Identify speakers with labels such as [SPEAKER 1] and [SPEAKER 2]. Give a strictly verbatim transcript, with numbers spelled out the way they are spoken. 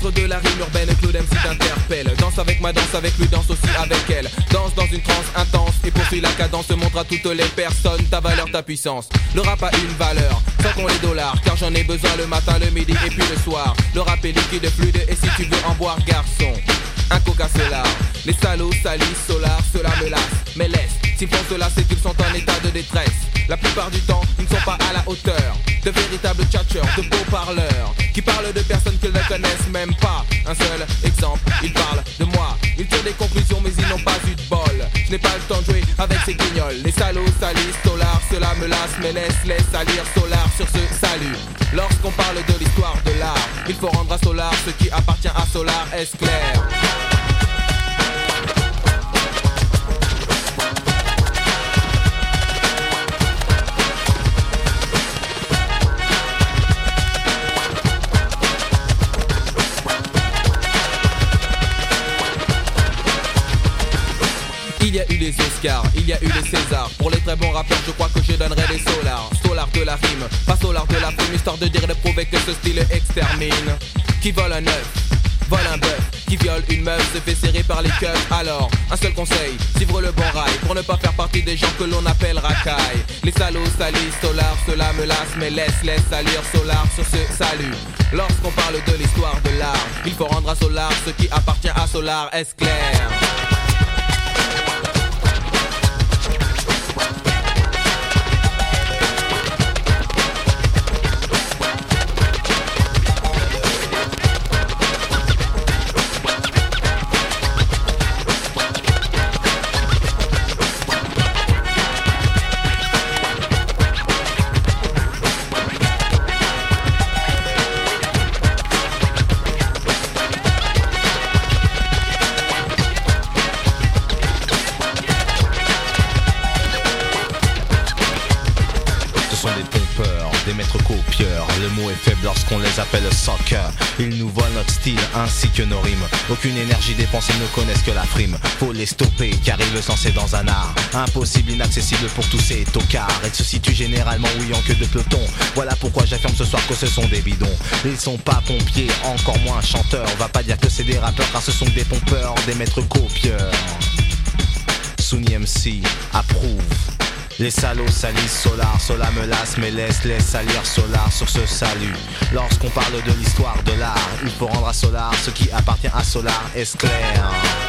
[SPEAKER 1] maître de la rime urbaine, Claude M C t'interpelle. Danse avec moi, danse avec lui, danse aussi avec elle. Danse dans une transe intense et poursuit la cadence. Montre à toutes les personnes ta valeur, ta puissance. Le rap a une valeur, sans qu'on les dollars, car j'en ai besoin le matin, le midi et puis le soir. Le rap est liquide, fluide et si tu veux en boire, garçon, un coca solar. Les salauds salissent solar, cela me lasse, mais laisse. S'ils font cela, c'est qu'ils sont en état de détresse. La plupart du temps, ils ne sont pas à la hauteur de véritables tchatcheurs, de beaux parleurs qui parlent de personnes qu'ils ne connaissent même pas. Un seul exemple, ils parlent de moi. Ils tirent des conclusions mais ils n'ont pas eu de bol. Je n'ai pas le temps de jouer avec ces guignols. Les salauds salissent solar, cela me lasse, mais laisse les salir solar sur ce salut. Lorsqu'on parle de l'histoire de l'art, il faut rendre à Solar ce qui appartient à Solar, est-ce clair? Il y a eu les Oscars, il y a eu les Césars. Pour les très bons rappeurs, je crois que je donnerai les Solars. Solar de la rime, pas Solar de la frime, histoire de dire et de prouver que ce style extermine. Qui vole un œuf, vole un bœuf, qui viole une meuf, se fait serrer par les keufs. Alors, un seul conseil, suivre le bon rail, pour ne pas faire partie des gens que l'on appelle racailles. Les salauds salissent Solar, cela me lasse, mais laisse, laisse salir Solar sur ce salut. Lorsqu'on parle de l'histoire de l'art, il faut rendre à Solar ce qui appartient à Solar, est-ce clair?
[SPEAKER 2] Le mot est faible lorsqu'on les appelle soccer. Ils nous volent notre style ainsi que nos rimes. Aucune énergie dépensée, ne connaissent que la frime. Faut les stopper car ils le sens, c'est dans un art impossible, inaccessible pour tous ces tocards. Ils se situent généralement oui en queue de peloton. Voilà pourquoi j'affirme ce soir que ce sont des bidons. Ils sont pas pompiers, encore moins chanteurs. On va pas dire que c'est des rappeurs car ce sont des pompeurs, des maîtres copieurs. Sunny M C approuve. Les salauds salissent Solar, cela me lasse, mais laisse, laisse salir Solar sur ce salut. Lorsqu'on parle de l'histoire de l'art, il faut rendre à Solar ce qui appartient à Solar, est-ce clair?